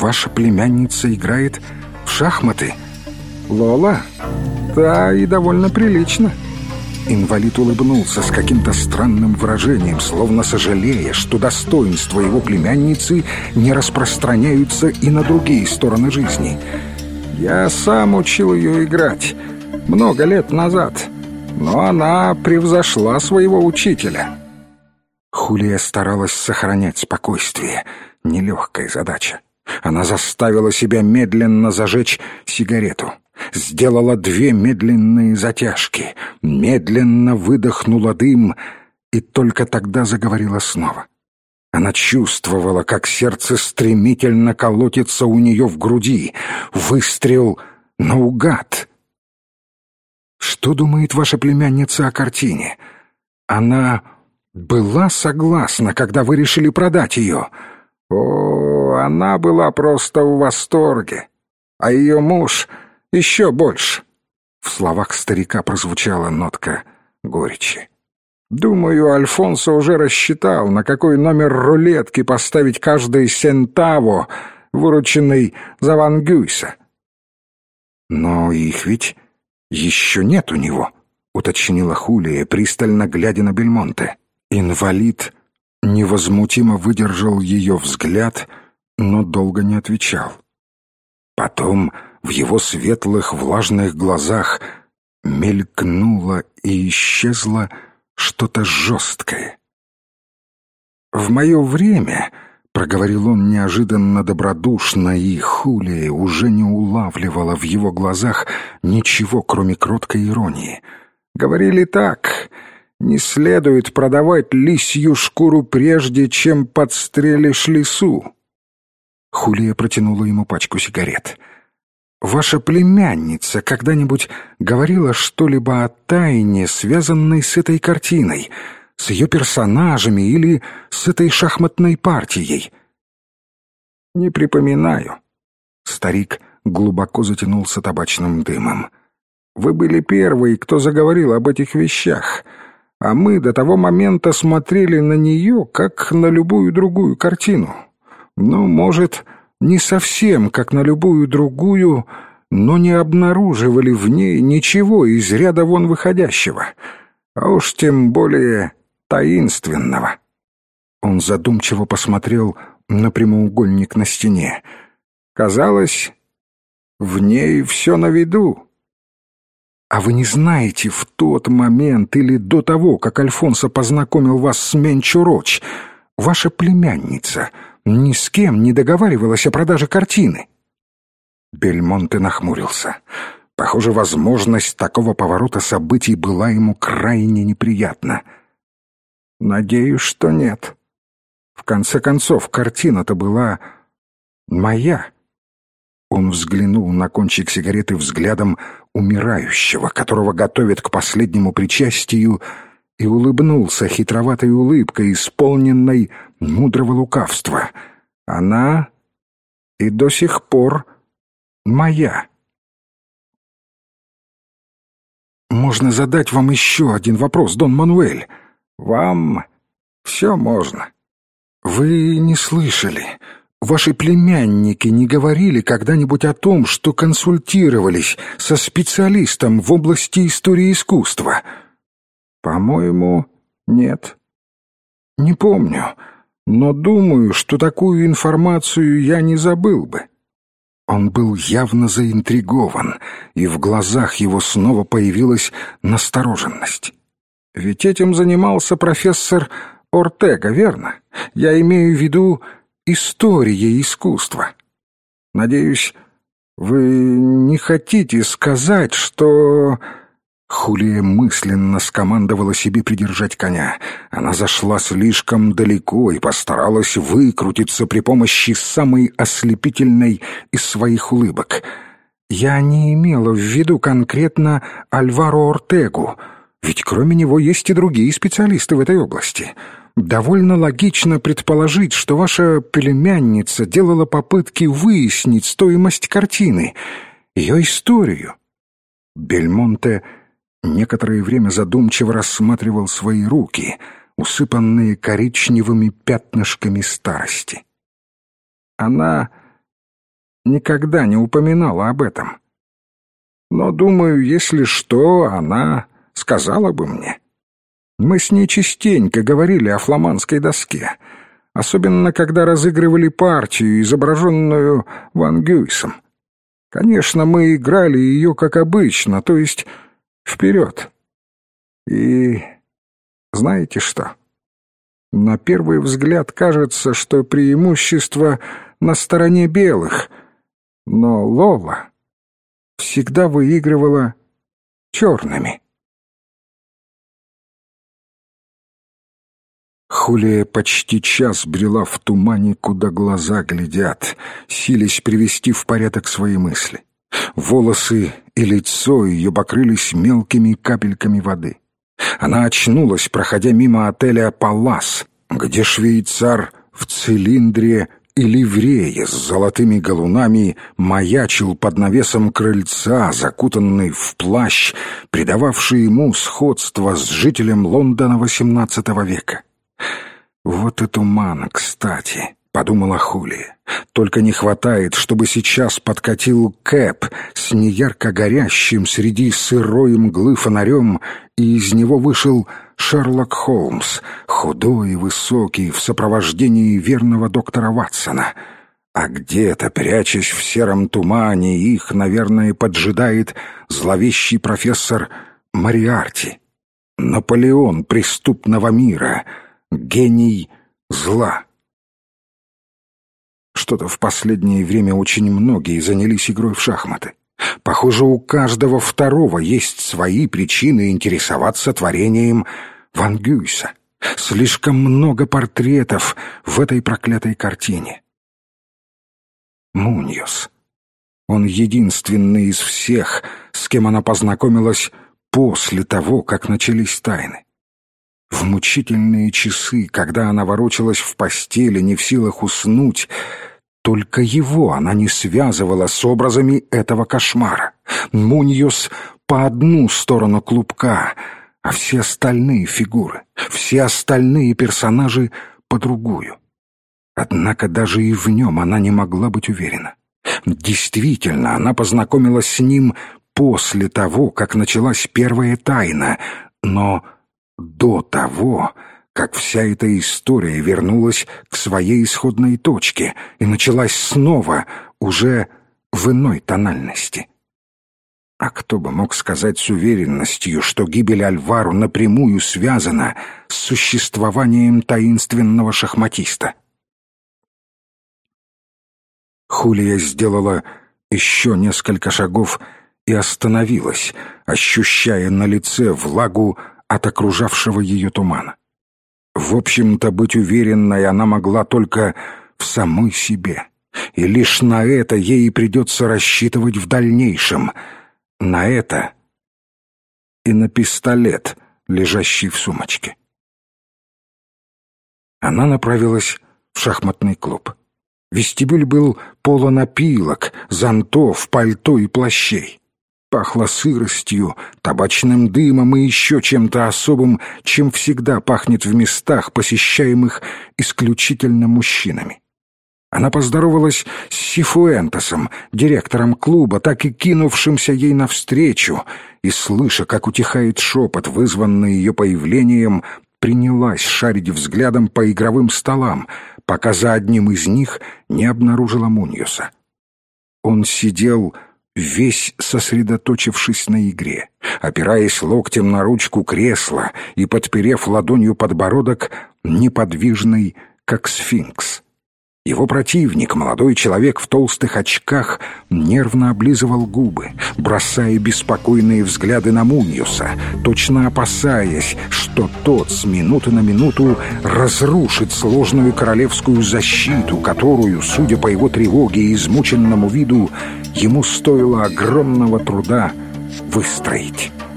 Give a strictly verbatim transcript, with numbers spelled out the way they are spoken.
ваша племянница играет в шахматы?» «Лола? Да, и довольно прилично». Инвалид улыбнулся с каким-то странным выражением, словно сожалея, что достоинства его племянницы не распространяются и на другие стороны жизни. «Я сам учил ее играть много лет назад, но она превзошла своего учителя». Хулия старалась сохранять спокойствие. Нелегкая задача. Она заставила себя медленно зажечь сигарету. Сделала две медленные затяжки, медленно выдохнула дым и только тогда заговорила снова. Она чувствовала, как сердце стремительно колотится у нее в груди. Выстрел наугад. «Что думает ваша племянница о картине? Она была согласна, когда вы решили продать ее?» «О, она была просто в восторге, а ее муж еще больше». В словах старика прозвучала нотка горечи. «Думаю, Альфонсо уже рассчитал, на какой номер рулетки поставить каждый сентаво, вырученный за Ван Гюйса». «Но их ведь еще нет у него», — уточнила Хулия, пристально глядя на Бельмонте. Инвалид невозмутимо выдержал ее взгляд, но долго не отвечал. Потом в его светлых влажных глазах мелькнуло и исчезло что-то жесткое. «В мое время», — проговорил он неожиданно добродушно, и Хулия уже не улавливала в его глазах ничего, кроме кроткой иронии. «Говорили так: не следует продавать лисью шкуру прежде, чем подстрелишь лису». Хулия протянула ему пачку сигарет. «Ваша племянница когда-нибудь говорила что-либо о тайне, связанной с этой картиной, с ее персонажами или с этой шахматной партией?» «Не припоминаю». Старик глубоко затянулся табачным дымом. «Вы были первый, кто заговорил об этих вещах, а мы до того момента смотрели на нее, как на любую другую картину. Ну, может, не совсем как на любую другую, но не обнаруживали в ней ничего из ряда вон выходящего, а уж тем более таинственного». Он задумчиво посмотрел на прямоугольник на стене. «Казалось, в ней все на виду». «А вы не знаете, в тот момент или до того, как Альфонсо познакомил вас с Менчо Роч, ваша племянница ни с кем не договаривалась о продаже картины?» Бельмонте нахмурился. Похоже, возможность такого поворота событий была ему крайне неприятна. «Надеюсь, что нет. В конце концов, картина-то была моя». Он взглянул на кончик сигареты взглядом умирающего, которого готовят к последнему причастию, и улыбнулся хитроватой улыбкой, исполненной мудрого лукавства. «Она и до сих пор моя». «Можно задать вам еще один вопрос, Дон Мануэль?» «Вам все можно». «Вы не слышали? Ваши племянники не говорили когда-нибудь о том, что консультировались со специалистом в области истории искусства?» «По-моему, нет». «Не помню, но думаю, что такую информацию я не забыл бы». Он был явно заинтригован, и в глазах его снова появилась настороженность. «Ведь этим занимался профессор Ортега, верно? Я имею в виду история искусства. Надеюсь, вы не хотите сказать, что...» Хулия мысленно скомандовала себе придержать коня. Она зашла слишком далеко и постаралась выкрутиться при помощи самой ослепительной из своих улыбок. «Я не имела в виду конкретно Альваро Ортегу, ведь кроме него есть и другие специалисты в этой области. Довольно логично предположить, что ваша племянница делала попытки выяснить стоимость картины, ее историю». Бельмонте некоторое время задумчиво рассматривал свои руки, усыпанные коричневыми пятнышками старости. «Она никогда не упоминала об этом. Но, думаю, если что, она сказала бы мне. Мы с ней частенько говорили о фламандской доске, особенно когда разыгрывали партию, изображенную Ван Гюйсом. Конечно, мы играли ее как обычно, то есть вперед. И знаете что? На первый взгляд кажется, что преимущество на стороне белых, но Лола всегда выигрывала черными. Хулия почти час брела в тумане, куда глаза глядят, силясь привести в порядок свои мысли. Волосы и лицо ее покрылись мелкими капельками воды. Она очнулась, проходя мимо отеля «Палас», где швейцар в цилиндре и ливрее с золотыми галунами маячил под навесом крыльца, закутанный в плащ, придававший ему сходство с жителем Лондона восемнадцатого века. «Вот и туман, кстати», — подумала Хулия. «Только не хватает, чтобы сейчас подкатил кэб с неярко горящим среди сырой мглы фонарем, и из него вышел Шерлок Холмс, худой и высокий, в сопровождении верного доктора Ватсона. А где-то, прячась в сером тумане, их, наверное, поджидает зловещий профессор Мориарти. Наполеон преступного мира, гений зла». Что-то в последнее время очень многие занялись игрой в шахматы. Похоже, у каждого второго есть свои причины интересоваться творением Ван Гюйса. Слишком много портретов в этой проклятой картине. Муньос. Он единственный из всех, с кем она познакомилась после того, как начались тайны. В мучительные часы, когда она ворочалась в постели, не в силах уснуть, только его она не связывала с образами этого кошмара. Муньос по одну сторону клубка, а все остальные фигуры, все остальные персонажи по другую. Однако даже и в нем она не могла быть уверена. Действительно, она познакомилась с ним после того, как началась первая тайна, но до того, как вся эта история вернулась к своей исходной точке и началась снова, уже в иной тональности. А кто бы мог сказать с уверенностью, что гибель Альваро напрямую связана с существованием таинственного шахматиста? Хулия сделала еще несколько шагов и остановилась, ощущая на лице влагу от окружавшего ее тумана. В общем-то, быть уверенной она могла только в самой себе, и лишь на это ей придется рассчитывать в дальнейшем. На это и на пистолет, лежащий в сумочке. Она направилась в шахматный клуб. Вестибюль был полон опилок, зонтов, пальто и плащей. Пахло сыростью, табачным дымом и еще чем-то особым, чем всегда пахнет в местах, посещаемых исключительно мужчинами. Она поздоровалась с Сифуэнтесом, директором клуба, так и кинувшимся ей навстречу, и, слыша, как утихает шепот, вызванный ее появлением, принялась шарить взглядом по игровым столам, пока за одним из них не обнаружила Муньоса. Он сидел, весь сосредоточившись на игре, опираясь локтем на ручку кресла и подперев ладонью подбородок, неподвижный, как сфинкс. Его противник, молодой человек в толстых очках, нервно облизывал губы, бросая беспокойные взгляды на Муньоса, точно опасаясь, что тот с минуты на минуту разрушит сложную королевскую защиту, которую, судя по его тревоге и измученному виду, ему стоило огромного труда выстроить.